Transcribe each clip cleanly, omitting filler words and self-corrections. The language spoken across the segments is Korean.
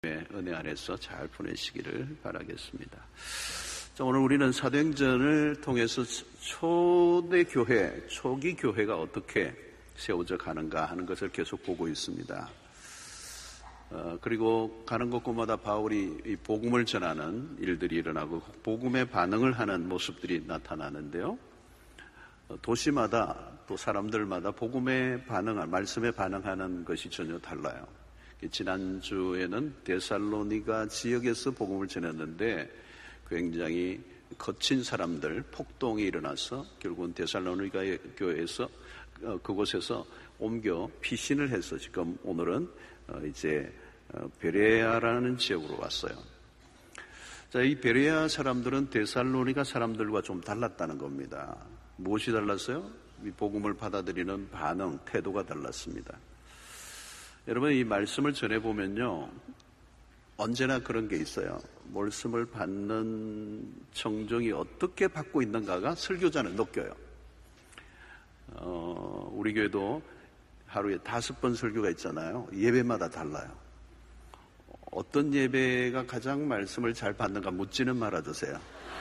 은혜 안에서 잘 보내시기를 바라겠습니다. 자, 오늘 우리는 사도행전을 통해서 초대 교회, 초기 교회가 어떻게 세워져 가는가 하는 것을 계속 보고 있습니다. 그리고 가는 곳곳마다 바울이 이 복음을 전하는 일들이 일어나고 복음에 반응을 하는 모습들이 나타나는데요. 도시마다 또 사람들마다 복음에 반응한, 말씀에 반응하는 것이 전혀 달라요. 지난주에는 데살로니가 지역에서 복음을 전했는데 굉장히 거친 사람들, 폭동이 일어나서 결국은 데살로니가 교회에서 그곳에서 옮겨 피신을 해서 지금 오늘은 이제 베레아라는 지역으로 왔어요. 자, 이 베레아 사람들은 데살로니가 사람들과 좀 달랐다는 겁니다. 무엇이 달랐어요? 이 복음을 받아들이는 반응, 태도가 달랐습니다. 여러분, 이 말씀을 전해보면요, 언제나 그런 게 있어요. 말씀을 받는 청중이 어떻게 받고 있는가가 설교자는 느껴요. 우리 교회도 하루에 5번 설교가 있잖아요. 예배마다 달라요. 어떤 예배가 가장 말씀을 잘 받는가 묻지는 말아주세요.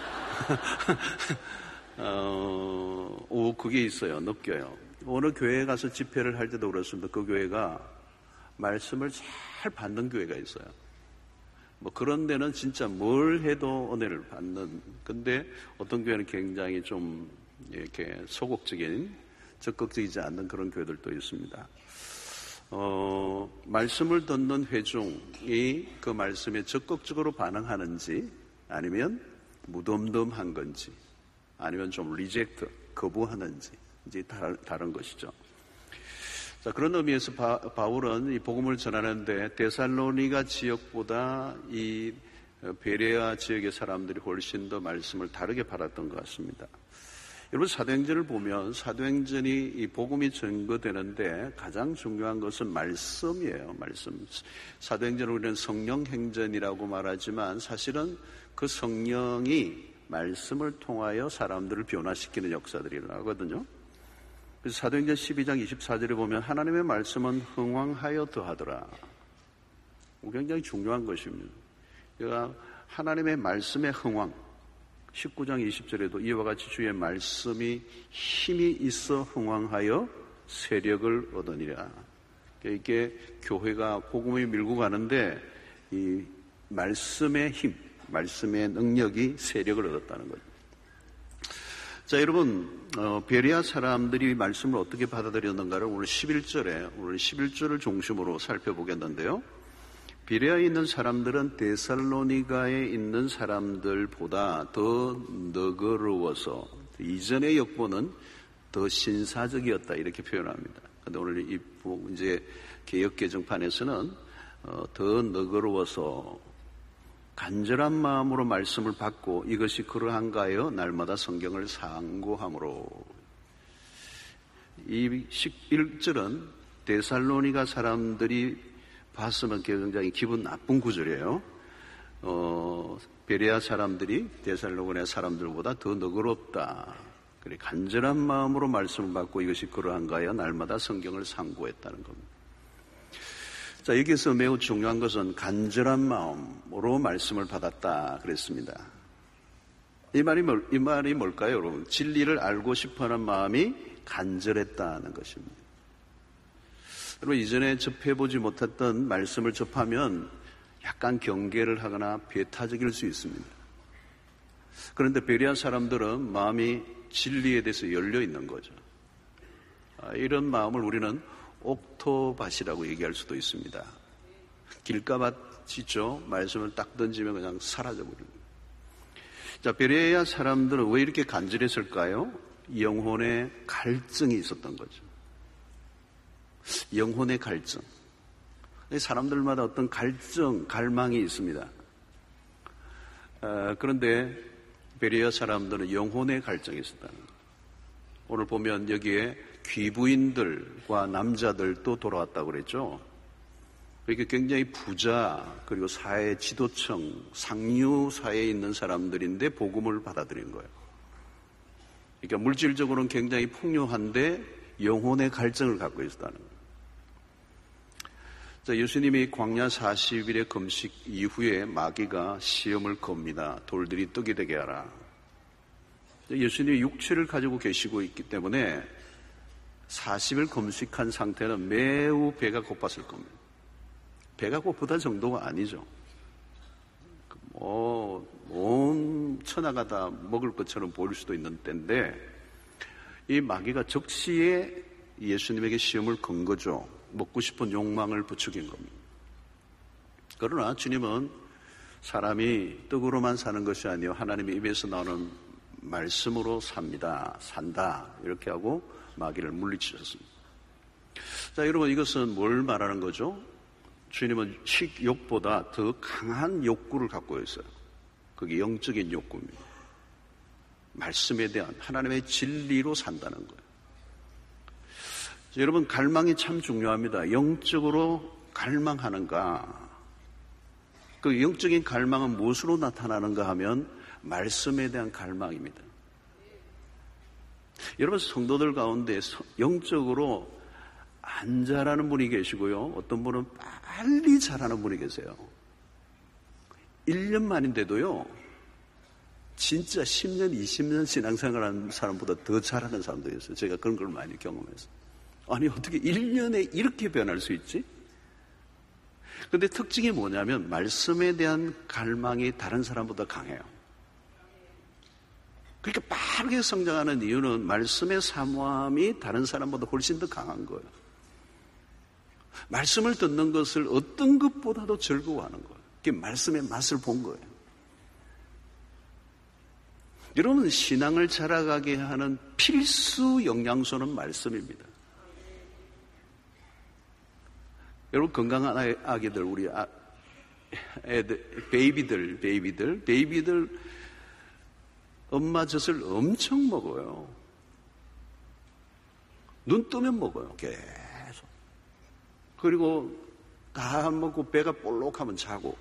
그게 있어요. 느껴요. 어느 교회에 가서 집회를 할 때도 그렇습니다. 그 교회가 말씀을 잘 받는 교회가 있어요. 그런 데는 진짜 뭘 해도 은혜를 받는, 근데 어떤 교회는 굉장히 좀 이렇게 소극적인, 적극적이지 않는 그런 교회들도 있습니다. 말씀을 듣는 회중이 그 말씀에 적극적으로 반응하는지, 아니면 무덤덤한 건지, 아니면 좀 리젝트, 거부하는지, 이제 다른 것이죠. 자, 그런 의미에서 바울은 이 복음을 전하는데 데살로니가 지역보다 이 베레아 지역의 사람들이 훨씬 더 말씀을 다르게 받았던 것 같습니다. 여러분, 사도행전을 보면 사도행전이 이 복음이 증거되는데 가장 중요한 것은 말씀이에요. 말씀. 사도행전을 우리는 성령행전이라고 말하지만 사실은 그 성령이 말씀을 통하여 사람들을 변화시키는 역사들이 일어나거든요. 그래서 사도행전 12장 24절에 보면 하나님의 말씀은 흥왕하여 더하더라. 굉장히 중요한 것입니다. 그러니까 하나님의 말씀의 흥왕. 19장 20절에도 이와 같이 주의 말씀이 힘이 있어 흥왕하여 세력을 얻으니라. 이게 교회가 복음이 밀고 가는데 이 말씀의 힘, 말씀의 능력이 세력을 얻었다는 거죠. 자, 여러분, 베레아 사람들이 말씀을 어떻게 받아들였는가를 오늘 11절을 중심으로 살펴보겠는데요. 베레아에 있는 사람들은 데살로니가에 있는 사람들보다 더 너그러워서 이전의 역보는 더 신사적이었다 이렇게 표현합니다. 그런데 오늘 이제 개역 개정판에서는 더 너그러워서 간절한 마음으로 말씀을 받고 이것이 그러한가요? 날마다 성경을 상고함으로. 이 11절은 데살로니가 사람들이 봤으면 굉장히 기분 나쁜 구절이에요. 베레아 사람들이 데살로니가 사람들보다 더 너그럽다. 그래, 간절한 마음으로 말씀을 받고 이것이 그러한가요? 날마다 성경을 상고했다는 겁니다. 자, 여기서 매우 중요한 것은 간절한 마음으로 말씀을 받았다 그랬습니다. 이 말이 뭘까요, 여러분? 진리를 알고 싶어하는 마음이 간절했다는 것입니다. 여러분, 이전에 접해보지 못했던 말씀을 접하면 약간 경계를 하거나 배타적일 수 있습니다. 그런데 베레아 사람들은 마음이 진리에 대해서 열려 있는 거죠. 이런 마음을 우리는 옥토밭이라고 얘기할 수도 있습니다. 길가밭이죠. 말씀을 딱 던지면 그냥 사라져버립니다. 자, 베레아 사람들은 왜 이렇게 간절했을까요? 영혼의 갈증이 있었던 거죠. 영혼의 갈증. 사람들마다 어떤 갈증, 갈망이 있습니다. 그런데 베레아 사람들은 영혼의 갈증이 있었다는 거예요. 오늘 보면 여기에 귀부인들과 남자들도 돌아왔다고 그랬죠. 그러니까 굉장히 부자, 그리고 사회 지도층, 상류 사회에 있는 사람들인데 복음을 받아들인 거예요. 그러니까 물질적으로는 굉장히 풍요한데 영혼의 갈증을 갖고 있었다는 거예요. 자, 예수님이 광야 40일의 금식 이후에 마귀가 시험을 겁니다. 돌들이 떡이 되게 하라. 예수님이 육체를 가지고 계시고 있기 때문에 40일 금식한 상태는 매우 배가 고팠을 겁니다. 배가 고프다 정도가 아니죠. 온 천하가 다 먹을 것처럼 보일 수도 있는 때인데 이 마귀가 적시에 예수님에게 시험을 건 거죠. 먹고 싶은 욕망을 부추긴 겁니다. 그러나 주님은 사람이 떡으로만 사는 것이 아니요 하나님의 입에서 나오는 말씀으로 산다 이렇게 하고 마귀를 물리치셨습니다. 자, 여러분, 이것은 뭘 말하는 거죠? 주님은 식욕보다 더 강한 욕구를 갖고 있어요. 그게 영적인 욕구입니다. 말씀에 대한 하나님의 진리로 산다는 거예요. 여러분, 갈망이 참 중요합니다. 영적으로 갈망하는가? 그 영적인 갈망은 무엇으로 나타나는가 하면 말씀에 대한 갈망입니다. 여러분, 성도들 가운데 영적으로 안 자라는 분이 계시고요. 어떤 분은 빨리 자라는 분이 계세요. 1년 만인데도요. 진짜 10년, 20년 신앙생활하는 사람보다 더 잘하는 사람도 있어요. 제가 그런 걸 많이 경험했어요. 아니, 어떻게 1년에 이렇게 변할 수 있지? 근데 특징이 뭐냐면 말씀에 대한 갈망이 다른 사람보다 강해요. 그러니까 빠르게 성장하는 이유는 말씀의 사모함이 다른 사람보다 훨씬 더 강한 거예요. 말씀을 듣는 것을 어떤 것보다도 즐거워하는 거예요. 그게 말씀의 맛을 본 거예요. 여러분, 신앙을 자라가게 하는 필수 영양소는 말씀입니다. 여러분, 건강한 아기들, 우리 애들, 베이비들 엄마 젖을 엄청 먹어요. 눈 뜨면 먹어요. 계속. 그리고 다 먹고 배가 볼록하면 자고.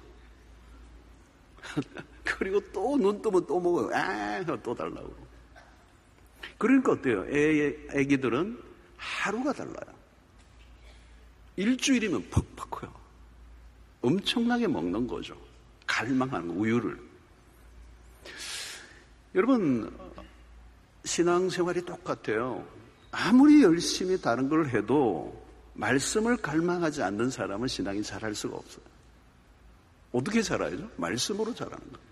그리고 또 눈 뜨면 또 먹어요. 또 달라고. 그러니까 어때요? 애기들은 하루가 달라요. 일주일이면 퍽퍽 커요. 엄청나게 먹는 거죠. 갈망하는 우유를. 여러분, 신앙생활이 똑같아요. 아무리 열심히 다른 걸 해도 말씀을 갈망하지 않는 사람은 신앙이 자랄 수가 없어요. 어떻게 자라야죠? 말씀으로 자라는 거예요.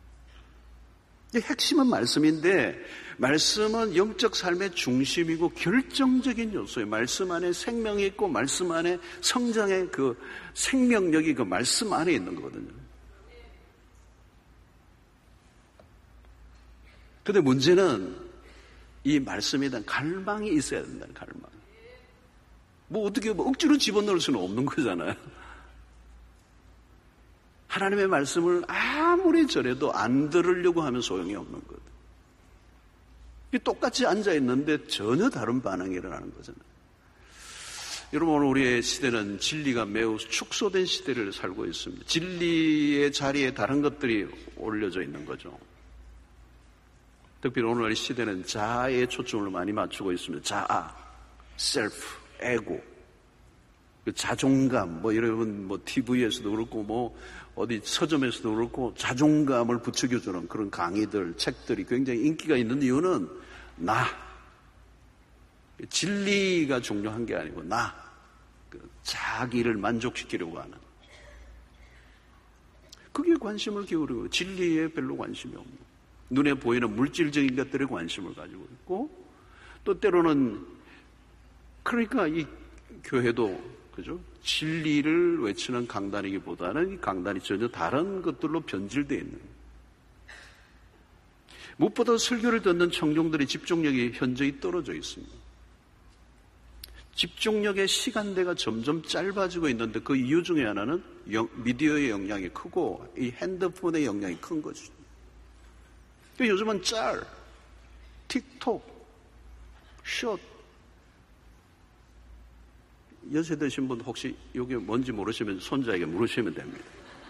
핵심은 말씀인데 말씀은 영적 삶의 중심이고 결정적인 요소예요. 말씀 안에 생명이 있고 말씀 안에 성장의 그 생명력이 그 말씀 안에 있는 거거든요. 근데 문제는 이 말씀에 대한 갈망이 있어야 된다는 갈망. 뭐 어떻게 억지로 집어넣을 수는 없는 거잖아요. 하나님의 말씀을 아무리 전해도 안 들으려고 하면 소용이 없는 거거든요. 똑같이 앉아있는데 전혀 다른 반응이 일어나는 거잖아요. 여러분, 오늘 우리의 시대는 진리가 매우 축소된 시대를 살고 있습니다. 진리의 자리에 다른 것들이 올려져 있는 거죠. 특별히 오늘날 시대는 자아에 초점을 많이 맞추고 있습니다. 자아, 셀프, 에고, 자존감, 여러분 TV에서도 그렇고 어디 서점에서도 그렇고 자존감을 부추겨주는 그런 강의들, 책들이 굉장히 인기가 있는 이유는 진리가 중요한 게 아니고 자기를 만족시키려고 하는 그게 관심을 기울이고 진리에 별로 관심이 없는 눈에 보이는 물질적인 것들에 관심을 가지고 있고 또 때로는 그러니까 이 교회도 그죠? 진리를 외치는 강단이기보다는 이 강단이 전혀 다른 것들로 변질되어 있는. 무엇보다 설교를 듣는 청중들의 집중력이 현저히 떨어져 있습니다. 집중력의 시간대가 점점 짧아지고 있는데 그 이유 중에 하나는 미디어의 영향이 크고 이 핸드폰의 영향이 큰 거죠. 요즘은 틱톡, 숏. 연세 드신 분 혹시 이게 뭔지 모르시면 손자에게 물으시면 됩니다.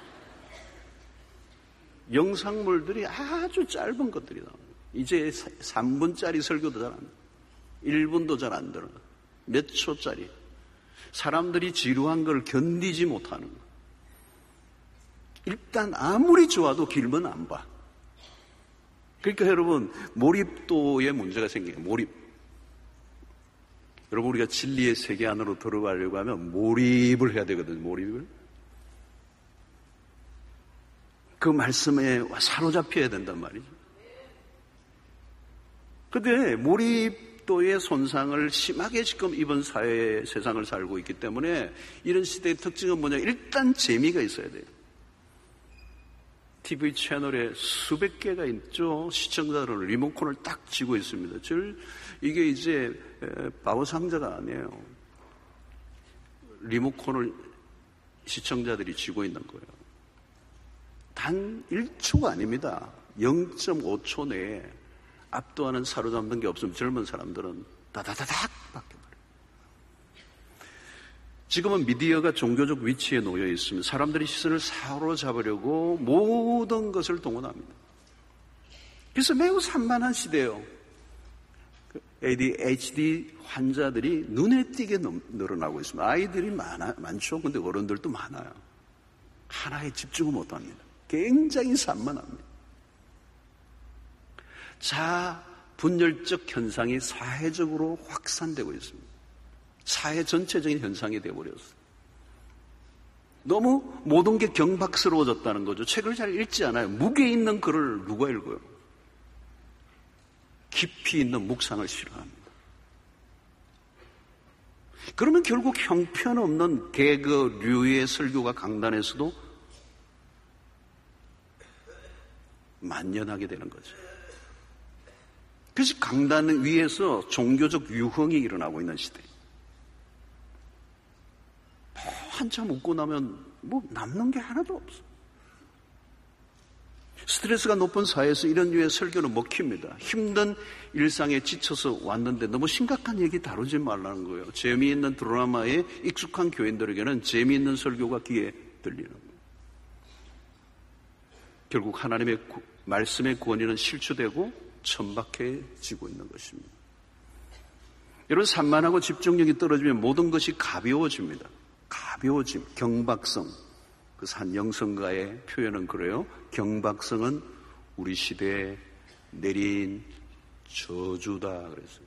영상물들이 아주 짧은 것들이 나옵니다. 이제 3분짜리 설교도 잘 안 돼요. 1분도 잘 안 들어요. 몇 초짜리. 사람들이 지루한 걸 견디지 못하는 거. 일단 아무리 좋아도 길면 안 봐. 그러니까 여러분, 몰입도에 문제가 생겨요. 몰입. 여러분, 우리가 진리의 세계 안으로 들어가려고 하면 몰입을 해야 되거든요. 몰입을. 그 말씀에 사로잡혀야 된단 말이죠. 그런데 몰입도의 손상을 심하게 지금 이번 세상을 살고 있기 때문에 이런 시대의 특징은 뭐냐? 일단 재미가 있어야 돼요. TV 채널에 수백 개가 있죠. 시청자들은 리모컨을 딱 쥐고 있습니다. 이게 이제 바보상자가 아니에요. 리모컨을 시청자들이 쥐고 있는 거예요. 단 1초가 아닙니다. 0.5초 내에 압도하는 사로잡는 게 없으면 젊은 사람들은 다다다닥 바뀌어버려요. 지금은 미디어가 종교적 위치에 놓여 있으면 사람들이 시선을 사로잡으려고 모든 것을 동원합니다. 그래서 매우 산만한 시대예요. ADHD 환자들이 눈에 띄게 늘어나고 있습니다. 아이들이 많죠. 근데 어른들도 많아요. 하나에 집중을 못합니다. 굉장히 산만합니다. 자분열적 현상이 사회적으로 확산되고 있습니다. 사회 전체적인 현상이 되어버렸어요. 너무 모든 게 경박스러워졌다는 거죠. 책을 잘 읽지 않아요. 무게 있는 글을 누가 읽어요? 깊이 있는 묵상을 싫어합니다. 그러면 결국 형편없는 개그류의 설교가 강단에서도 만연하게 되는 거죠. 그래서 강단 위에서 종교적 유흥이 일어나고 있는 시대예요. 한참 웃고 나면 남는 게 하나도 없어. 스트레스가 높은 사회에서 이런 류의 설교는 먹힙니다. 힘든 일상에 지쳐서 왔는데 너무 심각한 얘기 다루지 말라는 거예요. 재미있는 드라마에 익숙한 교인들에게는 재미있는 설교가 귀에 들리는 거예요. 결국 하나님의 말씀의 권위는 실추되고 천박해지고 있는 것입니다. 여러분, 산만하고 집중력이 떨어지면 모든 것이 가벼워집니다. 가벼워짐, 경박성. 그 한 영성가의 표현은 그래요. 경박성은 우리 시대에 내린 저주다 그랬어요.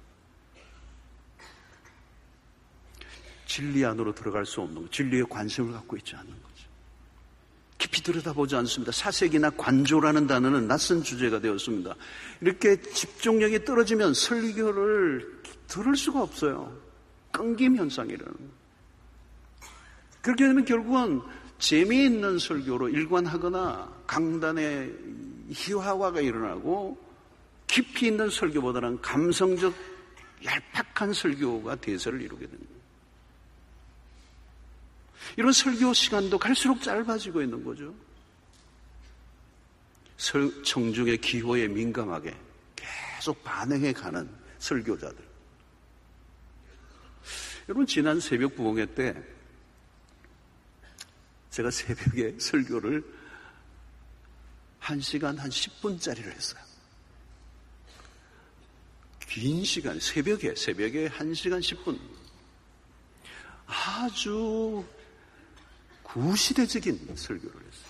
진리 안으로 들어갈 수 없는 것, 진리에 관심을 갖고 있지 않는 거죠. 깊이 들여다보지 않습니다. 사색이나 관조라는 단어는 낯선 주제가 되었습니다. 이렇게 집중력이 떨어지면 설교를 들을 수가 없어요. 끊김 현상이라는 거예요. 그렇게 되면 결국은 재미있는 설교로 일관하거나 강단에 희화화가 일어나고 깊이 있는 설교보다는 감성적 얄팍한 설교가 대세를 이루게 됩니다. 이런 설교 시간도 갈수록 짧아지고 있는 거죠. 청중의 기호에 민감하게 계속 반응해가는 설교자들. 여러분, 지난 새벽 부흥회 때 제가 새벽에 설교를 1시간 한 10분짜리를 했어요. 긴 시간, 새벽에 1시간 10분. 아주 구시대적인 설교를 했어요.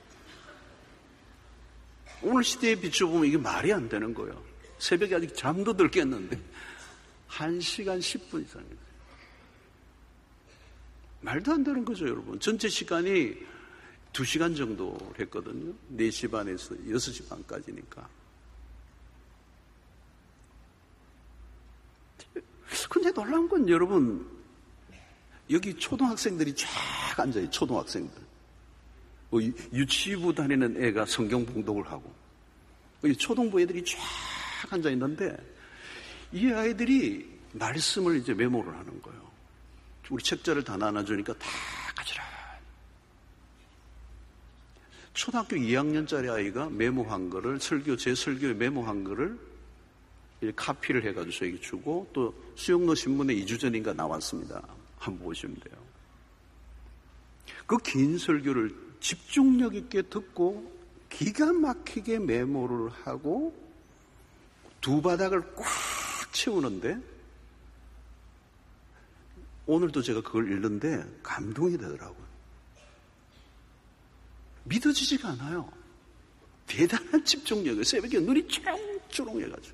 오늘 시대에 비춰보면 이게 말이 안 되는 거예요. 새벽에 아직 잠도 덜 깼는데 1시간 10분 이상입니다. 말도 안 되는 거죠, 여러분. 전체 시간이 2시간 정도 했거든요. 4시 반에서 6시 반까지니까. 근데 놀라운 건 여러분, 여기 초등학생들이 쫙 앉아요. 초등학생들. 유치부 다니는 애가 성경 봉독을 하고, 초등부 애들이 쫙 앉아 있는데, 이 아이들이 말씀을 이제 메모를 하는 거예요. 우리 책자를 다 나눠주니까 다 가져라. 초등학교 2학년짜리 아이가 메모한 거를, 제 설교에 메모한 거를 카피를 해가지고 저에게 주고, 또 수영로 신문에 2주 전인가 나왔습니다. 한번 보시면 돼요. 그 긴 설교를 집중력 있게 듣고 기가 막히게 메모를 하고 두 바닥을 꽉 채우는데 오늘도 제가 그걸 읽는데 감동이 되더라고요. 믿어지지가 않아요. 대단한 집중력이에요. 새벽에 눈이 초롱초롱해가지고.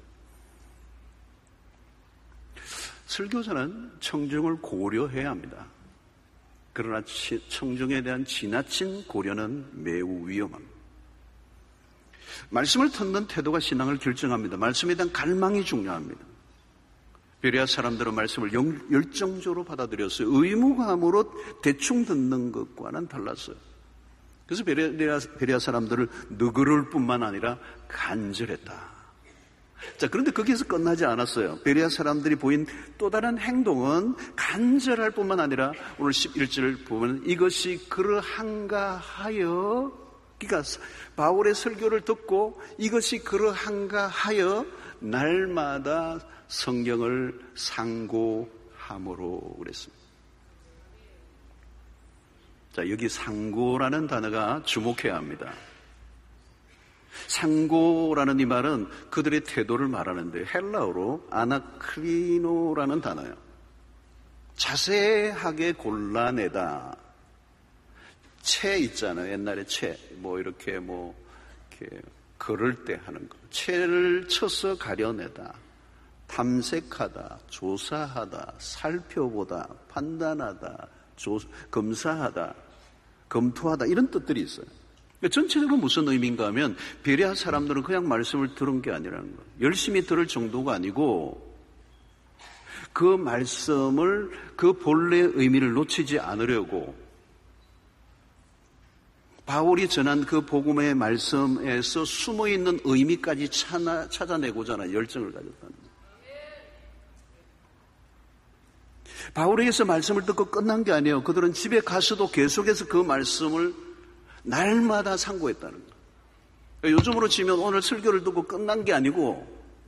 설교자는 청중을 고려해야 합니다. 그러나 청중에 대한 지나친 고려는 매우 위험합니다. 말씀을 듣는 태도가 신앙을 결정합니다. 말씀에 대한 갈망이 중요합니다. 베레아 사람들은 말씀을 열정적으로 받아들였어요. 의무감으로 대충 듣는 것과는 달랐어요. 그래서 베레아 사람들을 너그러울 뿐만 아니라 간절했다. 자, 그런데 거기에서 끝나지 않았어요. 베레아 사람들이 보인 또 다른 행동은 간절할 뿐만 아니라 오늘 11절 보면 이것이 그러한가 하여, 그러니까 바울의 설교를 듣고 이것이 그러한가 하여 날마다 성경을 상고함으로 그랬습니다. 자, 여기 상고라는 단어가 주목해야 합니다. 상고라는 이 말은 그들의 태도를 말하는데 헬라어로 아나크리노라는 단어예요. 자세하게 골라내다. 채 있잖아요. 옛날에 채. 이렇게 걸을 때 하는 거. 채를 쳐서 가려내다. 탐색하다. 조사하다. 살펴보다. 판단하다. 검사하다. 검토하다. 이런 뜻들이 있어요. 전체적으로 무슨 의미인가 하면 베레아 사람들은 그냥 말씀을 들은 게 아니라는 거예요. 열심히 들을 정도가 아니고 그 말씀을 그 본래의 의미를 놓치지 않으려고 바울이 전한 그 복음의 말씀에서 숨어있는 의미까지 찾아내고자 하는 열정을 가졌다는 거예요. 바울에게서 말씀을 듣고 끝난 게 아니에요. 그들은 집에 가서도 계속해서 그 말씀을 날마다 상고했다는 거예요. 요즘으로 치면 오늘 설교를 듣고 끝난 게 아니고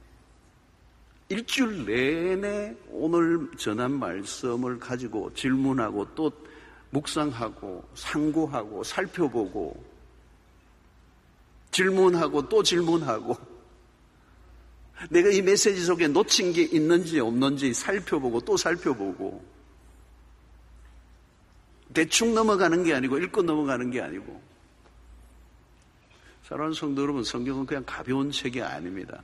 일주일 내내 오늘 전한 말씀을 가지고 질문하고 또 묵상하고 상고하고 살펴보고 질문하고 또 질문하고 내가 이 메시지 속에 놓친 게 있는지 없는지 살펴보고 또 살펴보고 대충 넘어가는 게 아니고 읽고 넘어가는 게 아니고 사랑하는 성도 여러분, 성경은 그냥 가벼운 책이 아닙니다.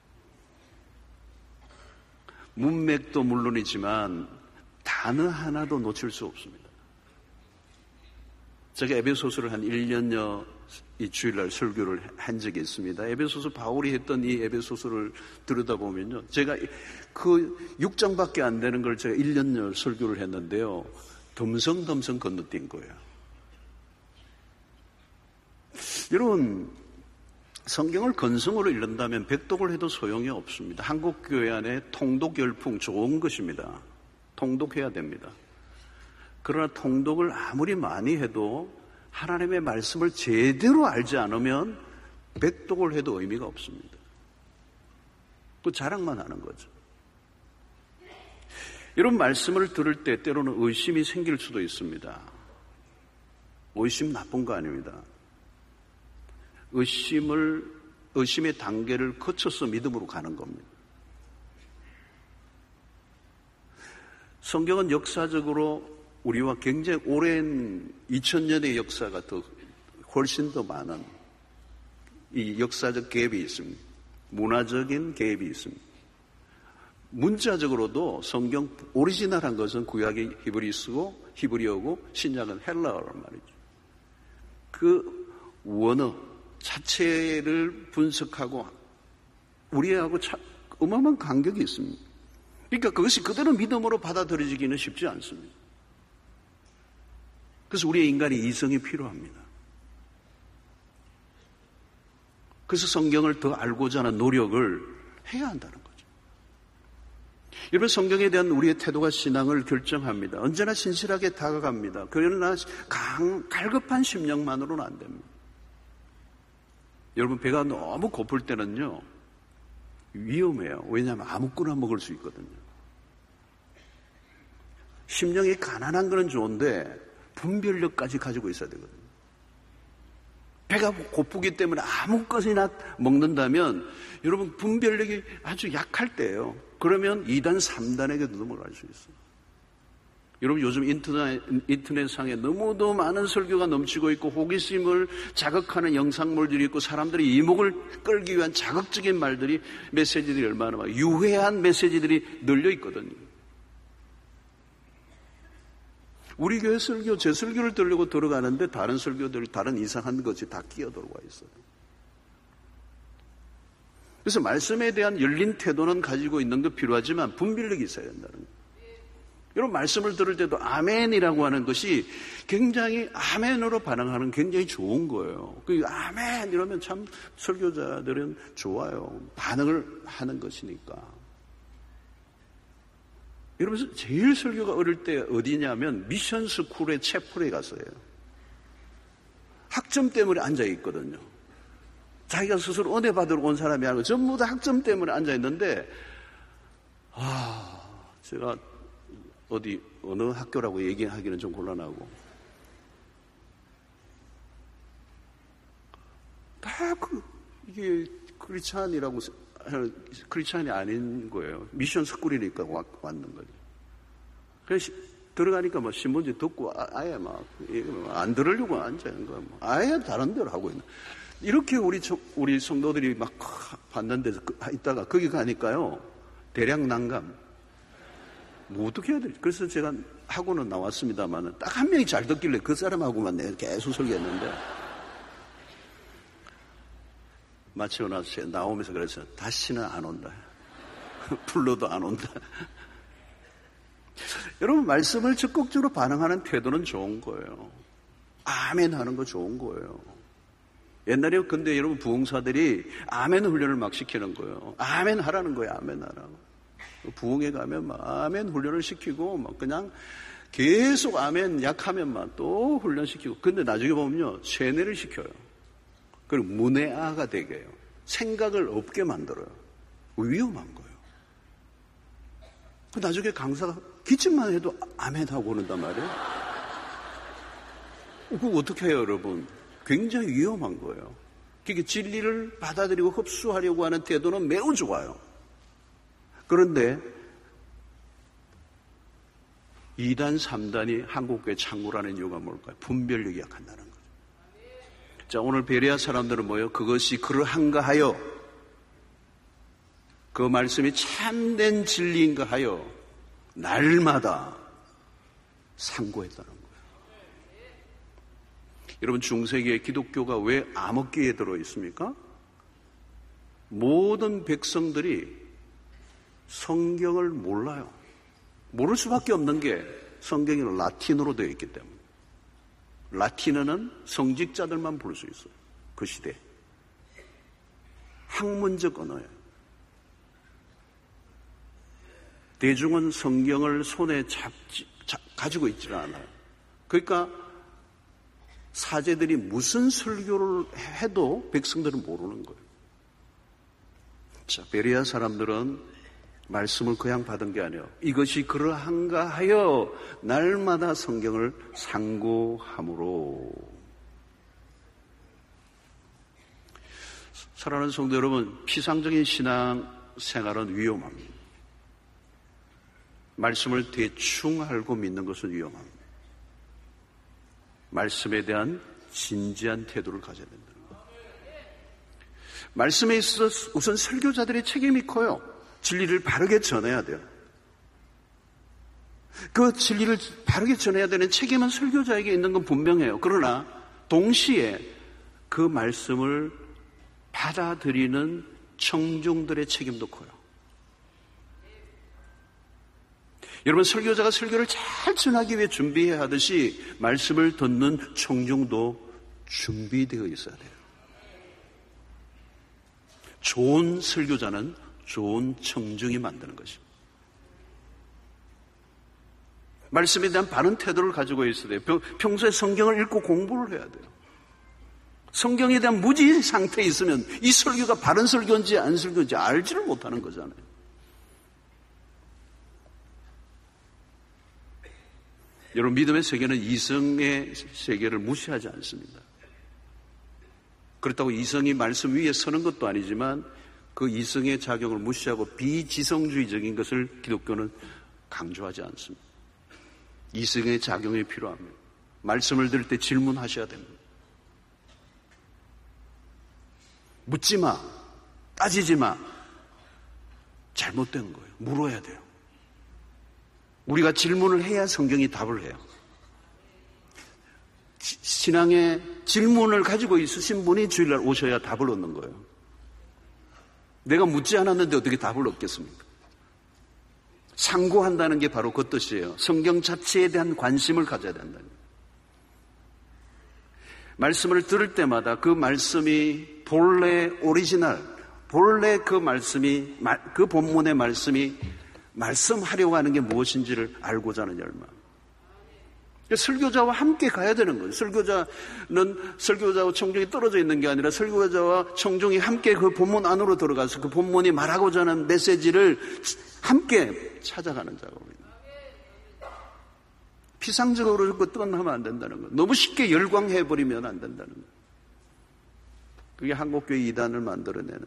문맥도 물론이지만 단어 하나도 놓칠 수 없습니다. 제가 에베소서를 한 1년여 이 주일날 설교를 한 적이 있습니다. 에베소서 바울이 했던 이 에베소서를 들여다보면요. 제가 그 6장밖에 안 되는 걸 제가 1년여 설교를 했는데요. 덤성덤성 건너뛴 거예요. 여러분, 성경을 건성으로 읽는다면 백독을 해도 소용이 없습니다. 한국교회 안에 통독 열풍 좋은 것입니다. 통독해야 됩니다. 그러나 통독을 아무리 많이 해도 하나님의 말씀을 제대로 알지 않으면 백독을 해도 의미가 없습니다. 그 자랑만 하는 거죠. 이런 말씀을 들을 때 때로는 의심이 생길 수도 있습니다. 의심 나쁜 거 아닙니다. 의심의 단계를 거쳐서 믿음으로 가는 겁니다. 성경은 역사적으로 우리와 굉장히 오랜 2000년의 역사가 훨씬 더 많은 이 역사적 갭이 있습니다. 문화적인 갭이 있습니다. 문자적으로도 성경 오리지널한 것은 구약의 히브리어고 신약은 헬라어란 말이죠. 그 원어 자체를 분석하고 우리하고 어마어마한 간격이 있습니다. 그러니까 그것이 그대로 믿음으로 받아들여지기는 쉽지 않습니다. 그래서 우리의 인간의 이성이 필요합니다. 그래서 성경을 더 알고자 하는 노력을 해야 한다는 거죠. 여러분, 성경에 대한 우리의 태도가 신앙을 결정합니다. 언제나 신실하게 다가갑니다. 그러나 갈급한 심령만으로는 안 됩니다. 여러분, 배가 너무 고플 때는요 위험해요. 왜냐하면 아무거나 먹을 수 있거든요. 심령이 가난한 건 좋은데 분별력까지 가지고 있어야 되거든요. 배가 고프기 때문에 아무 것이나 먹는다면 여러분 분별력이 아주 약할 때예요. 그러면 2단, 3단에게도 넘어갈 수 있어요. 여러분 요즘 인터넷상에 너무도 많은 설교가 넘치고 있고 호기심을 자극하는 영상물들이 있고 사람들이 이목을 끌기 위한 자극적인 말들이 메시지들이 얼마나 많아요. 유해한 메시지들이 널려 있거든요. 우리 교회 설교, 제 설교를 들으려고 들어가는데 다른 설교들, 다른 이상한 것이 다 끼어 들어와 있어요. 그래서 말씀에 대한 열린 태도는 가지고 있는 것 필요하지만 분별력이 있어야 된다는 거예요. 여러분 말씀을 들을 때도 아멘이라고 하는 것이 굉장히 아멘으로 반응하는 굉장히 좋은 거예요. 그 아멘 이러면 참 설교자들은 좋아요. 반응을 하는 것이니까. 여러분 제일 설교가 어릴 때 어디냐면 미션 스쿨의 채플에 가서요. 학점 때문에 앉아 있거든요. 자기가 스스로 은혜 받으러 온 사람이 아니고 전부 다 학점 때문에 앉아 있는데 제가 어느 학교라고 얘기하기는 좀 곤란하고 다 이게 크리스찬이 아닌 거예요. 미션 스쿨이니까 왔는 거죠. 그래서 들어가니까 뭐 신문지 듣고 아예 막 안 들으려고 앉아 있는 거예요. 아예 다른 데로 하고 있는. 이렇게 우리 성도들이 막 봤는데 있다가 거기 가니까요 대략 난감. 뭐 어떻게 해야 되지? 그래서 제가 학원은 나왔습니다만 딱 한 명이 잘 듣길래 그 사람하고만 내가 계속 설교했는데 마치고 나서 나오면서 그랬어요. 다시는 안 온다. 불러도 안 온다. 여러분 말씀을 적극적으로 반응하는 태도는 좋은 거예요. 아멘 하는 거 좋은 거예요. 옛날에 근데 여러분 부흥사들이 아멘 훈련을 막 시키는 거예요. 아멘 하라는 거예요. 아멘 하라고. 부흥회 가면 막 아멘 훈련을 시키고 막 그냥 계속 아멘 약하면만 또 훈련시키고 근데 나중에 보면요 세뇌를 시켜요. 그리고 문외아가 되게 해요. 생각을 없게 만들어요. 위험한 거예요. 나중에 강사가 기침만 해도 아멘 하고 오는단 말이에요. 그거 어떻게 해요 여러분? 굉장히 위험한 거예요. 그러니까 진리를 받아들이고 흡수하려고 하는 태도는 매우 좋아요. 그런데 2단, 3단이 한국교회 창구라는 이유가 뭘까요? 분별력이 약한다는 거죠. 자, 오늘 베레아 사람들은 뭐예요? 그것이 그러한가 하여 그 말씀이 참된 진리인가 하여 날마다 상고했다는 거예요. 여러분 중세기에 기독교가 왜 암흑기에 들어 있습니까? 모든 백성들이 성경을 몰라요. 모를 수밖에 없는 게 성경이 라틴어로 되어 있기 때문에. 라틴어는 성직자들만 볼 수 있어요. 그 시대에. 학문적 언어예요. 대중은 성경을 손에 가지고 있지를 않아요. 그러니까 사제들이 무슨 설교를 해도 백성들은 모르는 거예요. 자, 베레아 사람들은 말씀을 그냥 받은 게 아니에요. 이것이 그러한가 하여 날마다 성경을 상고함으로. 사랑하는 성도 여러분, 피상적인 신앙 생활은 위험합니다. 말씀을 대충 알고 믿는 것은 위험합니다. 말씀에 대한 진지한 태도를 가져야 된다는 거예요. 말씀에 있어서 우선 설교자들의 책임이 커요. 진리를 바르게 전해야 돼요. 그 진리를 바르게 전해야 되는 책임은 설교자에게 있는 건 분명해요. 그러나 동시에 그 말씀을 받아들이는 청중들의 책임도 커요. 여러분 설교자가 설교를 잘 전하기 위해 준비해야 하듯이 말씀을 듣는 청중도 준비되어 있어야 돼요. 좋은 설교자는 좋은 청중이 만드는 것입니다. 말씀에 대한 바른 태도를 가지고 있어야 돼요. 평소에 성경을 읽고 공부를 해야 돼요. 성경에 대한 무지 상태에 있으면 이 설교가 바른 설교인지 안 설교인지 알지를 못하는 거잖아요. 여러분 믿음의 세계는 이성의 세계를 무시하지 않습니다. 그렇다고 이성이 말씀 위에 서는 것도 아니지만 그 이성의 작용을 무시하고 비지성주의적인 것을 기독교는 강조하지 않습니다. 이성의 작용이 필요합니다. 말씀을 들을 때 질문하셔야 됩니다. 묻지 마. 따지지 마. 잘못된 거예요. 물어야 돼요. 우리가 질문을 해야 성경이 답을 해요. 신앙의 질문을 가지고 있으신 분이 주일날 오셔야 답을 얻는 거예요. 내가 묻지 않았는데 어떻게 답을 얻겠습니까? 상고한다는 게 바로 그 뜻이에요. 성경 자체에 대한 관심을 가져야 된다는 거예요. 말씀을 들을 때마다 그 말씀이 본래 오리지널, 본래 그 말씀이, 그 본문의 말씀이 말씀하려고 하는 게 무엇인지를 알고자 하는 열망. 설교자와 함께 가야 되는 거예요. 설교자는 설교자와 청중이 떨어져 있는 게 아니라 설교자와 청중이 함께 그 본문 안으로 들어가서 그 본문이 말하고자 하는 메시지를 함께 찾아가는 작업입니다. 피상적으로 끝하면 안 된다는 거예요. 너무 쉽게 열광해버리면 안 된다는 거예요. 그게 한국교회 이단을 만들어내는.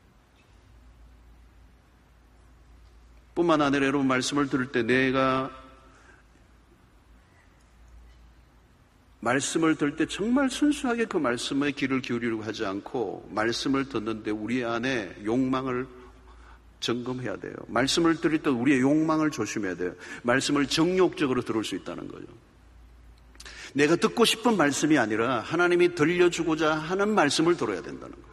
뿐만 아니라 여러분 말씀을 들을 때 내가 말씀을 들을 때 정말 순수하게 그 말씀에 귀를 기울이려고 하지 않고 말씀을 듣는데 우리 안에 욕망을 점검해야 돼요. 말씀을 들을 때 우리의 욕망을 조심해야 돼요. 말씀을 정욕적으로 들을 수 있다는 거죠. 내가 듣고 싶은 말씀이 아니라 하나님이 들려주고자 하는 말씀을 들어야 된다는 거예요.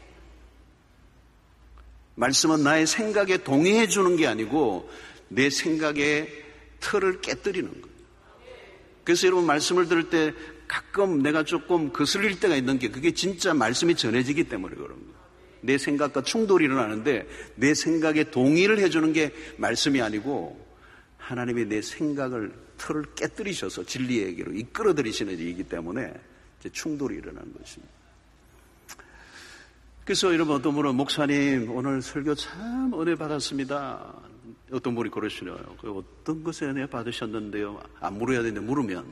말씀은 나의 생각에 동의해 주는 게 아니고 내 생각의 틀을 깨뜨리는 거예요. 그래서 여러분 말씀을 들을 때 가끔 내가 조금 거슬릴 때가 있는 게 그게 진짜 말씀이 전해지기 때문에 그런 거예요. 내 생각과 충돌이 일어나는데 내 생각에 동의를 해주는 게 말씀이 아니고 하나님이 내 생각을 틀을 깨뜨리셔서 진리에게로 이끌어들이시는 일이기 때문에 이제 충돌이 일어나는 것입니다. 그래서 여러분 어떤 분은 목사님 오늘 설교 참 은혜 받았습니다. 어떤 분이 그러시네요. 어떤 것에 은혜 받으셨는데요? 안 물어야 되는데 물으면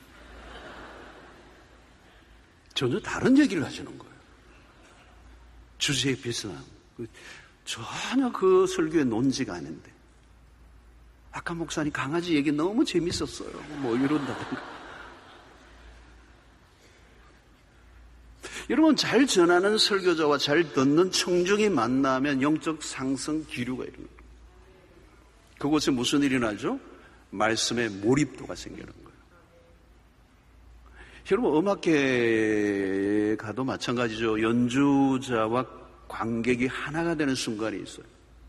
전혀 다른 얘기를 하시는 거예요. 주제에 비슷한. 전혀 그 설교의 논지가 아닌데. 아까 목사님 강아지 얘기 너무 재밌었어요. 뭐 이런다든가. 여러분 잘 전하는 설교자와 잘 듣는 청중이 만나면 영적 상승 기류가 일어납니다. 그곳에 무슨 일이 나죠? 말씀의 몰입도가 생기는 거예요. 여러분 음악회에 가도 마찬가지죠. 연주자와 관객이 하나가 되는 순간이 있어요.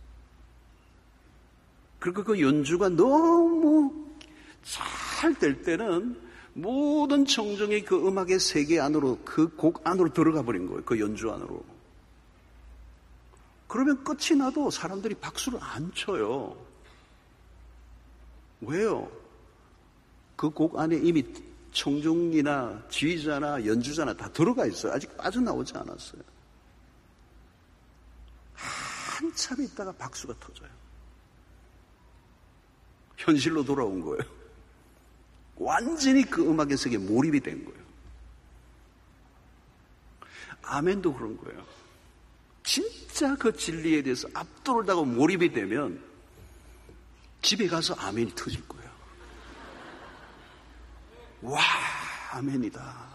그리고 그 연주가 너무 잘 될 때는 모든 청중이 그 음악의 세계 안으로 그 곡 안으로 들어가 버린 거예요. 그 연주 안으로. 그러면 끝이 나도 사람들이 박수를 안 쳐요. 왜요? 그 곡 안에 이미 청중이나 지휘자나 연주자나 다 들어가 있어요. 아직 빠져나오지 않았어요. 한참 있다가 박수가 터져요. 현실로 돌아온 거예요. 완전히 그 음악의 세계에 몰입이 된 거예요. 아멘도 그런 거예요. 진짜 그 진리에 대해서 압도를 하고 몰입이 되면 집에 가서 아멘이 터질 거예요. 와, 아멘이다.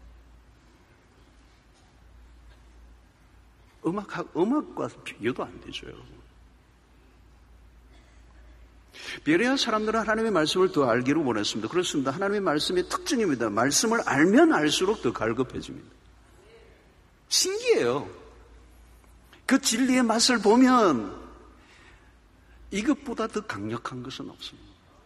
음악과 비교도 안 되죠, 여러분. 베레아 사람들은 하나님의 말씀을 더 알기를 원했습니다. 그렇습니다. 하나님의 말씀의 특징입니다. 말씀을 알면 알수록 더 갈급해집니다. 신기해요. 그 진리의 맛을 보면 이것보다 더 강력한 것은 없습니다.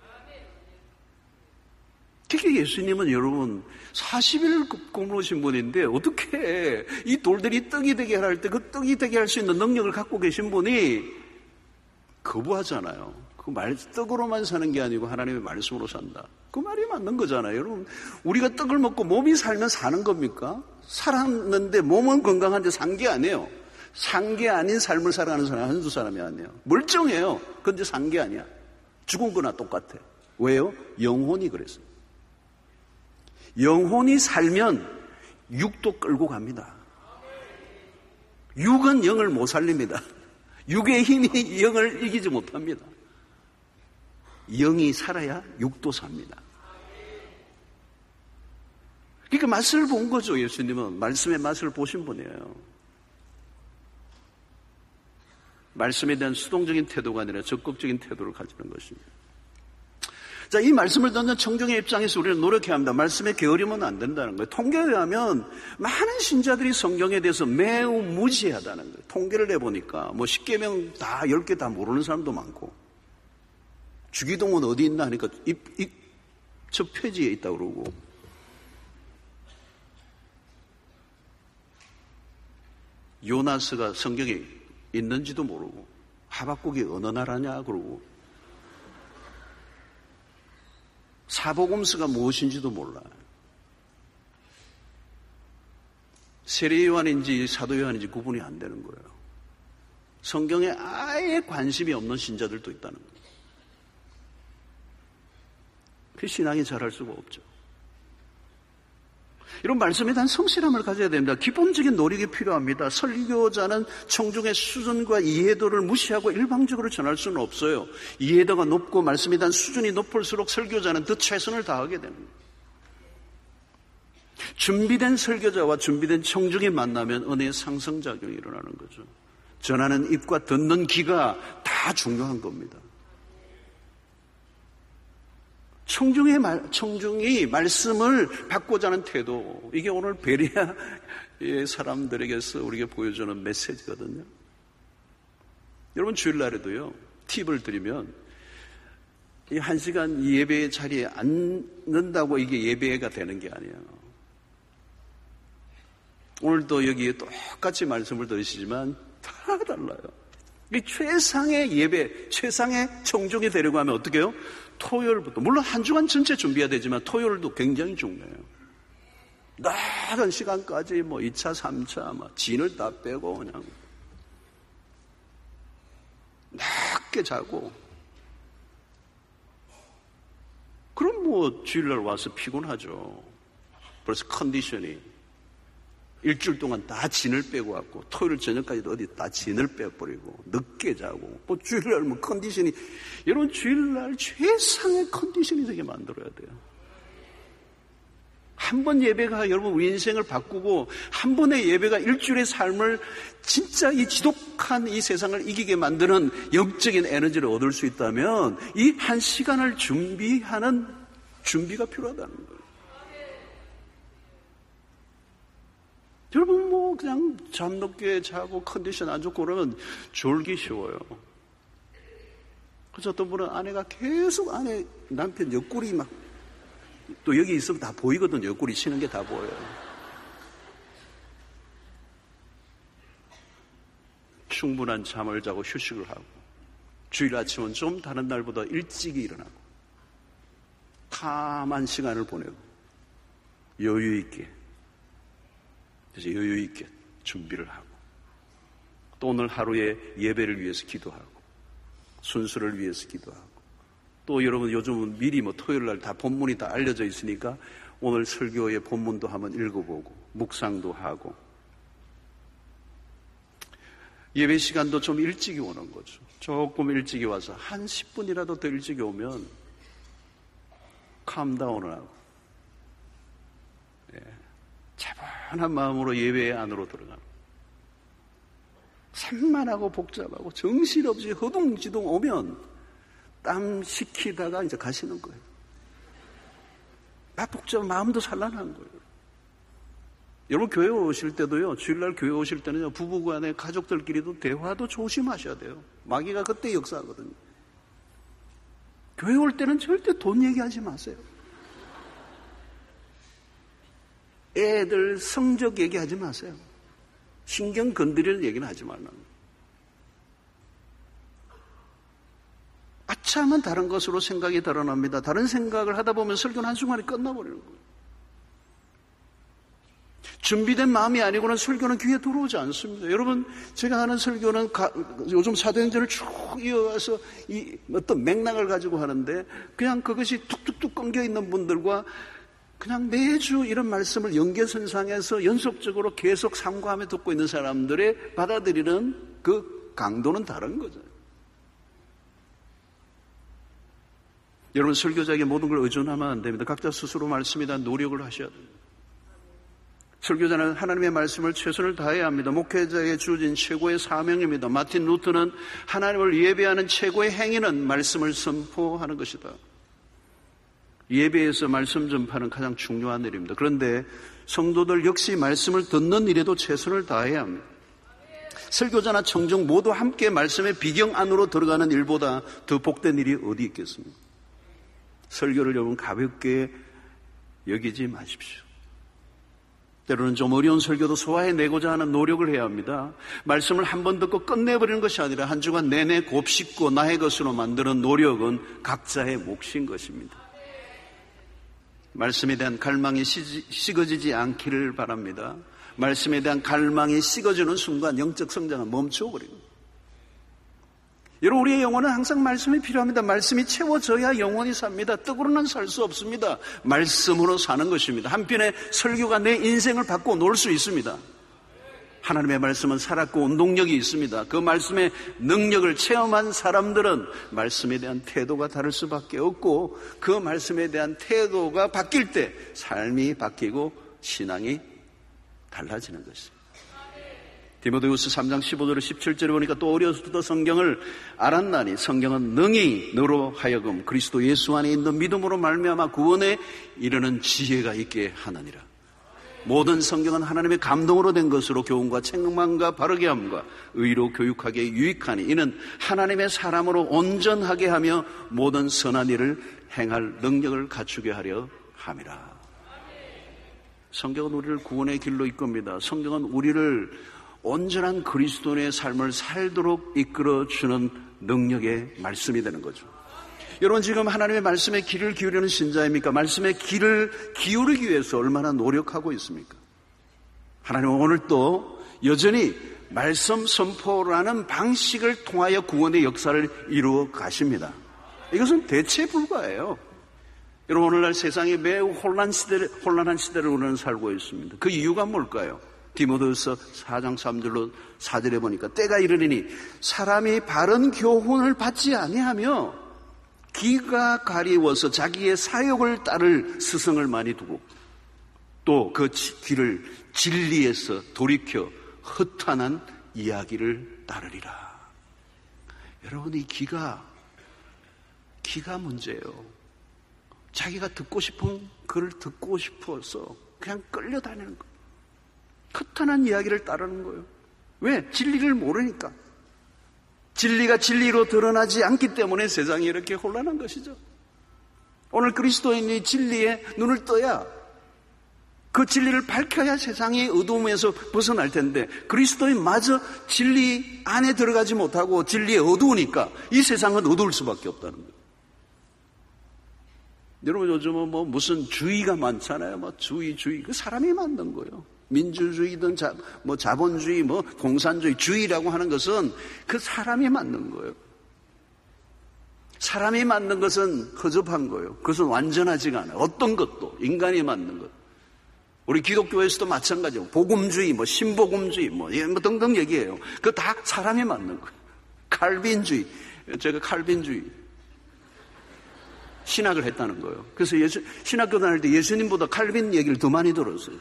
특히 예수님은 여러분 40일 굶으신 분인데 어떻게 이 돌들이 떡이 되게 할 때 그 떡이 되게 할 수 있는 능력을 갖고 계신 분이 거부하잖아요. 그 떡으로만 사는 게 아니고 하나님의 말씀으로 산다. 그 말이 맞는 거잖아요. 여러분 우리가 떡을 먹고 몸이 살면 사는 겁니까? 살았는데 몸은 건강한데 산 게 아니에요. 산 게 아닌 삶을 살아가는 사람 한두 사람이 아니에요. 멀쩡해요. 근데 산 게 아니야. 죽은 거나 똑같아. 왜요? 영혼이 그랬어요. 영혼이 살면 육도 끌고 갑니다. 육은 영을 못 살립니다. 육의 힘이 영을 이기지 못합니다. 영이 살아야 육도 삽니다. 그러니까 맛을 본 거죠. 예수님은 말씀의 맛을 보신 분이에요. 말씀에 대한 수동적인 태도가 아니라 적극적인 태도를 가지는 것입니다. 자, 이 말씀을 듣는 청중의 입장에서 우리는 노력해야 합니다. 말씀에 게으르면 안 된다는 거예요. 통계에 의하면 많은 신자들이 성경에 대해서 매우 무지하다는 거예요. 통계를 내보니까 뭐 10계명 다 10개 다 모르는 사람도 많고, 주기도문 어디 있나 하니까 저 표지에 있다고 그러고, 요나스가 성경에 있는지도 모르고, 하박국이 어느 나라냐 그러고, 사복음서가 무엇인지도 몰라요. 세례 요한인지 사도 요한인지 구분이 안 되는 거예요. 성경에 아예 관심이 없는 신자들도 있다는 거예요. 그 신앙이 잘할 수가 없죠. 이런 말씀에 대한 성실함을 가져야 됩니다. 기본적인 노력이 필요합니다. 설교자는 청중의 수준과 이해도를 무시하고 일방적으로 전할 수는 없어요. 이해도가 높고 말씀에 대한 수준이 높을수록 설교자는 더 최선을 다하게 됩니다. 준비된 설교자와 준비된 청중이 만나면 은혜의 상승작용이 일어나는 거죠. 전하는 입과 듣는 귀가 다 중요한 겁니다. 청중이 말씀을 받고자 하는 태도, 이게 오늘 베레아의 사람들에게서 우리에게 보여주는 메시지거든요. 여러분, 주일날에도요, 팁을 드리면 이 1시간 예배 자리에 앉는다고 이게 예배가 되는 게 아니에요. 오늘도 여기에 똑같이 말씀을 들으시지만 다 달라요. 이 최상의 예배, 최상의 청중이 되려고 하면 어떻게 해요? 토요일부터, 물론 한 주간 전체 준비해야 되지만 토요일도 굉장히 중요해요. 낮은 시간까지 2차, 3차 진을 다 빼고 그냥 낮게 자고, 그럼 주일날 와서 피곤하죠. 벌써 컨디션이 일주일 동안 다 진을 빼고 왔고, 토요일 저녁까지도 어디 다 진을 빼버리고, 늦게 자고, 주일날 컨디션이, 여러분, 주일날 최상의 컨디션이 되게 만들어야 돼요. 한 번 예배가 여러분 우리 인생을 바꾸고, 한 번의 예배가 일주일의 삶을 진짜 이 지독한 이 세상을 이기게 만드는 영적인 에너지를 얻을 수 있다면, 이 1시간을 준비하는 준비가 필요하다는 거예요. 여러분 그냥 잠 늦게 자고 컨디션 안 좋고 그러면 졸기 쉬워요. 그래서 어떤 분은 아내가 계속 남편 옆구리 또 여기 있으면 다 보이거든요. 옆구리 치는 게 다 보여요. 충분한 잠을 자고 휴식을 하고, 주일 아침은 좀 다른 날보다 일찍 일어나고, 탐한 시간을 보내고, 여유 있게 준비를 하고, 또 오늘 하루의 예배를 위해서 기도하고, 순서를 위해서 기도하고, 또 여러분 요즘은 미리 토요일 날 다 본문이 다 알려져 있으니까 오늘 설교의 본문도 한번 읽어보고 묵상도 하고, 예배 시간도 좀 일찍이 오는 거죠. 조금 일찍이 와서 한 10분이라도 더 일찍이 오면 캄다운을 하고 차분한 마음으로 예배 안으로 들어가는, 산만하고 복잡하고 정신없이 허둥지둥 오면 땀 식히다가 이제 가시는 거예요. 복잡한 마음도 산란한 거예요. 여러분 교회 오실 때도요, 주일날 교회 오실 때는요, 부부간에 가족들끼리도 대화도 조심하셔야 돼요. 마귀가 그때 역사하거든요. 교회 올 때는 절대 돈 얘기하지 마세요. 애들 성적 얘기하지 마세요. 신경 건드리는 얘기는 하지 말라는 거예요. 아차하면 다른 것으로 생각이 달아납니다. 다른 생각을 하다 보면 설교는 한순간에 끝나버리는 거예요. 준비된 마음이 아니고는 설교는 귀에 들어오지 않습니다. 여러분, 제가 하는 설교는 요즘 사도행전을 쭉 이어가서 이 어떤 맥락을 가지고 하는데, 그냥 그것이 툭툭툭 끊겨 있는 분들과 그냥 매주 이런 말씀을 연계선상에서 연속적으로 계속 삼가하며 듣고 있는 사람들의 받아들이는 그 강도는 다른 거죠. 여러분, 설교자에게 모든 걸 의존하면 안 됩니다. 각자 스스로 말씀에 대한 노력을 하셔야 됩니다. 설교자는 하나님의 말씀을 최선을 다해야 합니다. 목회자에게 주어진 최고의 사명입니다. 마틴 루터는 하나님을 예배하는 최고의 행위는 말씀을 선포하는 것이다. 예배에서 말씀 전파는 가장 중요한 일입니다. 그런데 성도들 역시 말씀을 듣는 일에도 최선을 다해야 합니다. 설교자나 청중 모두 함께 말씀의 비경 안으로 들어가는 일보다 더 복된 일이 어디 있겠습니까? 설교를 여러분 가볍게 여기지 마십시오. 때로는 좀 어려운 설교도 소화해내고자 하는 노력을 해야 합니다. 말씀을 한 번 듣고 끝내버리는 것이 아니라 한 주간 내내 곱씹고 나의 것으로 만드는 노력은 각자의 몫인 것입니다. 말씀에 대한 갈망이 식어지지 않기를 바랍니다. 말씀에 대한 갈망이 식어지는 순간 영적 성장은 멈춰버립니다. 여러분, 우리의 영혼은 항상 말씀이 필요합니다. 말씀이 채워져야 영혼이 삽니다. 떡으로는 살 수 없습니다. 말씀으로 사는 것입니다. 한편에 설교가 내 인생을 바꾸어 놓을 수 있습니다. 하나님의 말씀은 살았고 운동력이 있습니다. 그 말씀의 능력을 체험한 사람들은 말씀에 대한 태도가 다를 수밖에 없고, 그 말씀에 대한 태도가 바뀔 때 삶이 바뀌고 신앙이 달라지는 것입니다. 디모데후서 3장 15절 17절에 보니까 또 어려서부터 성경을 알았나니 성경은 능히 너로 하여금 그리스도 예수 안에 있는 믿음으로 말미암아 구원에 이르는 지혜가 있게 하느니라. 모든 성경은 하나님의 감동으로 된 것으로 교훈과 책망과 바르게 함과 의로 교육하기에 유익하니 이는 하나님의 사람으로 온전하게 하며 모든 선한 일을 행할 능력을 갖추게 하려 함이라. 성경은 우리를 구원의 길로 이끕니다. 성경은 우리를 온전한 그리스도인의 삶을 살도록 이끌어주는 능력의 말씀이 되는 거죠. 여러분, 지금 하나님의 말씀에 귀를 기울이는 신자입니까? 말씀에 귀를 기울이기 위해서 얼마나 노력하고 있습니까? 하나님은 오늘 또 여전히 말씀 선포라는 방식을 통하여 구원의 역사를 이루어 가십니다. 이것은 대체 불가예요. 여러분, 오늘날 세상이 매우 혼란한 시대를 우리는 살고 있습니다. 그 이유가 뭘까요? 디모데후서 4장 3절로 4절에 보니까 때가 이르리니 사람이 바른 교훈을 받지 아니하며 귀가 가리워서 자기의 사욕을 따를 스승을 많이 두고 또 그 귀를 진리에서 돌이켜 허탄한 이야기를 따르리라. 여러분, 이 귀가 문제예요. 자기가 듣고 싶은 글을 듣고 싶어서 그냥 끌려다니는 거예요. 허탄한 이야기를 따르는 거예요. 왜? 진리를 모르니까. 진리가 진리로 드러나지 않기 때문에 세상이 이렇게 혼란한 것이죠. 오늘 그리스도인이 진리에 눈을 떠야, 그 진리를 밝혀야 세상의 어두움에서 벗어날 텐데, 그리스도인마저 진리 안에 들어가지 못하고 진리에 어두우니까 이 세상은 어두울 수밖에 없다는 거예요. 여러분, 요즘은 무슨 주의가 많잖아요. 주의. 그 사람이 만든 거예요. 민주주의든 자본주의, 공산주의, 주의라고 하는 것은 그 사람이 만든 거예요. 사람이 만든 것은 허접한 거예요. 그것은 완전하지가 않아요. 어떤 것도 인간이 만든 것. 우리 기독교에서도 마찬가지고 복음주의, 신복음주의, 등등 얘기해요. 그거 다 사람이 만든 거예요. 칼빈주의, 제가 칼빈주의 신학을 했다는 거예요. 그래서 신학교 다닐 때 예수님보다 칼빈 얘기를 더 많이 들었어요.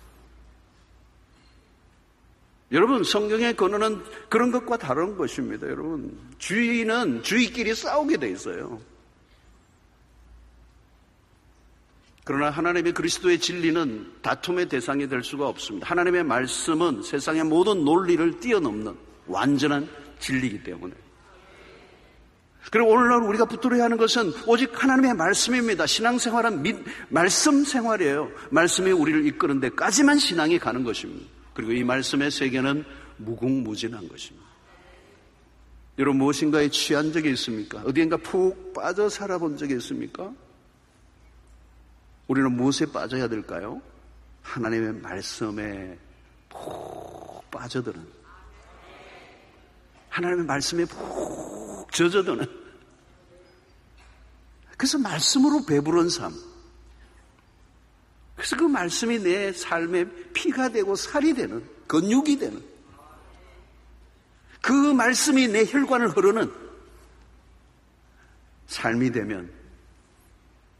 여러분, 성경의 근원은 그런 것과 다른 것입니다. 여러분, 주의는 주의끼리 싸우게 돼 있어요. 그러나 하나님의 그리스도의 진리는 다툼의 대상이 될 수가 없습니다. 하나님의 말씀은 세상의 모든 논리를 뛰어넘는 완전한 진리이기 때문에. 그리고 오늘날 우리가 붙들어야 하는 것은 오직 하나님의 말씀입니다. 신앙생활은 말씀 생활이에요. 말씀이 우리를 이끄는 데까지만 신앙이 가는 것입니다. 그리고 이 말씀의 세계는 무궁무진한 것입니다. 여러분, 무엇인가에 취한 적이 있습니까? 어디인가 푹 빠져 살아본 적이 있습니까? 우리는 무엇에 빠져야 될까요? 하나님의 말씀에 푹 빠져드는, 하나님의 말씀에 푹 젖어드는, 그래서 말씀으로 배부른 삶, 그래서 그 말씀이 내 삶에 피가 되고 살이 되는, 근육이 되는, 그 말씀이 내 혈관을 흐르는 삶이 되면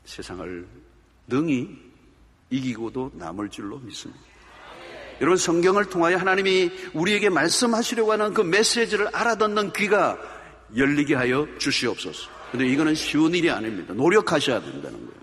세상을 능히 이기고도 남을 줄로 믿습니다. 여러분, 성경을 통하여 하나님이 우리에게 말씀하시려고 하는 그 메시지를 알아듣는 귀가 열리게 하여 주시옵소서. 그런데 이거는 쉬운 일이 아닙니다. 노력하셔야 된다는 거예요.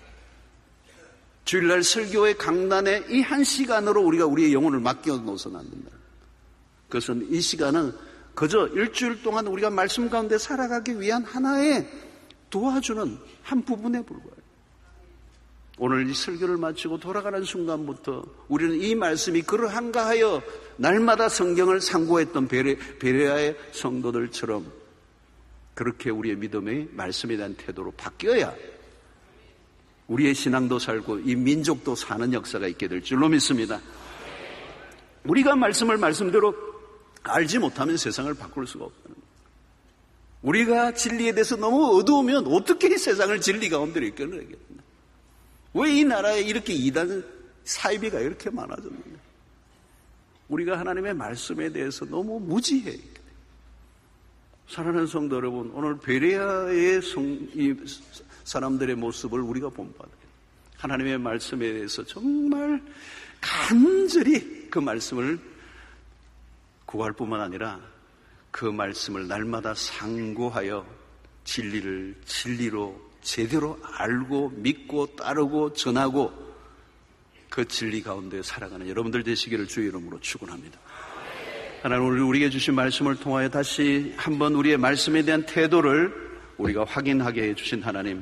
주일날 설교의 강단에 이 한 시간으로 우리가 우리의 영혼을 맡겨 놓아서는 안 된다. 그것은 이 시간은 그저 일주일 동안 우리가 말씀 가운데 살아가기 위한 하나의 도와주는 한 부분에 불과해요. 오늘 이 설교를 마치고 돌아가는 순간부터 우리는 이 말씀이 그러한가 하여 날마다 성경을 상고했던 베레아의 성도들처럼 그렇게 우리의 믿음의 말씀에 대한 태도로 바뀌어야 우리의 신앙도 살고 이 민족도 사는 역사가 있게 될 줄로 믿습니다. 우리가 말씀을 말씀대로 알지 못하면 세상을 바꿀 수가 없다는 거예요. 우리가 진리에 대해서 너무 어두우면 어떻게 이 세상을 진리 가운데로 이끌어내겠나. 왜 이 나라에 이렇게 이단 사이비가 이렇게 많아졌는데 우리가 하나님의 말씀에 대해서 너무 무지해. 사랑하는 성도 여러분, 오늘 베레아의 이 사람들의 모습을 우리가 본받아요. 하나님의 말씀에 대해서 정말 간절히 그 말씀을 구할 뿐만 아니라 그 말씀을 날마다 상고하여 진리를 진리로 제대로 알고 믿고 따르고 전하고 그 진리 가운데 살아가는 여러분들 되시기를 주의 이름으로 축원합니다. 하나님, 우리에게 주신 말씀을 통하여 다시 한번 우리의 말씀에 대한 태도를 우리가 확인하게 해주신 하나님,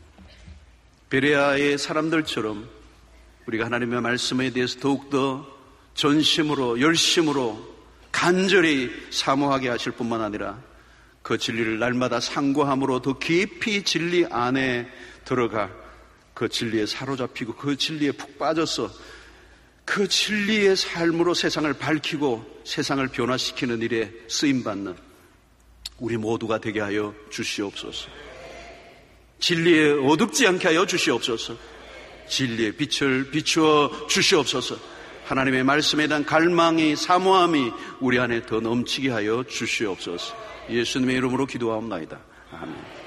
베레아의 사람들처럼 우리가 하나님의 말씀에 대해서 더욱더 전심으로 열심으로 간절히 사모하게 하실 뿐만 아니라 그 진리를 날마다 상고함으로 더 깊이 진리 안에 들어가 그 진리에 사로잡히고 그 진리에 푹 빠져서 그 진리의 삶으로 세상을 밝히고 세상을 변화시키는 일에 쓰임받는 우리 모두가 되게 하여 주시옵소서. 진리에 어둡지 않게 하여 주시옵소서. 진리의 빛을 비추어 주시옵소서. 하나님의 말씀에 대한 갈망이 사모함이 우리 안에 더 넘치게 하여 주시옵소서. 예수님의 이름으로 기도하옵나이다. 아멘.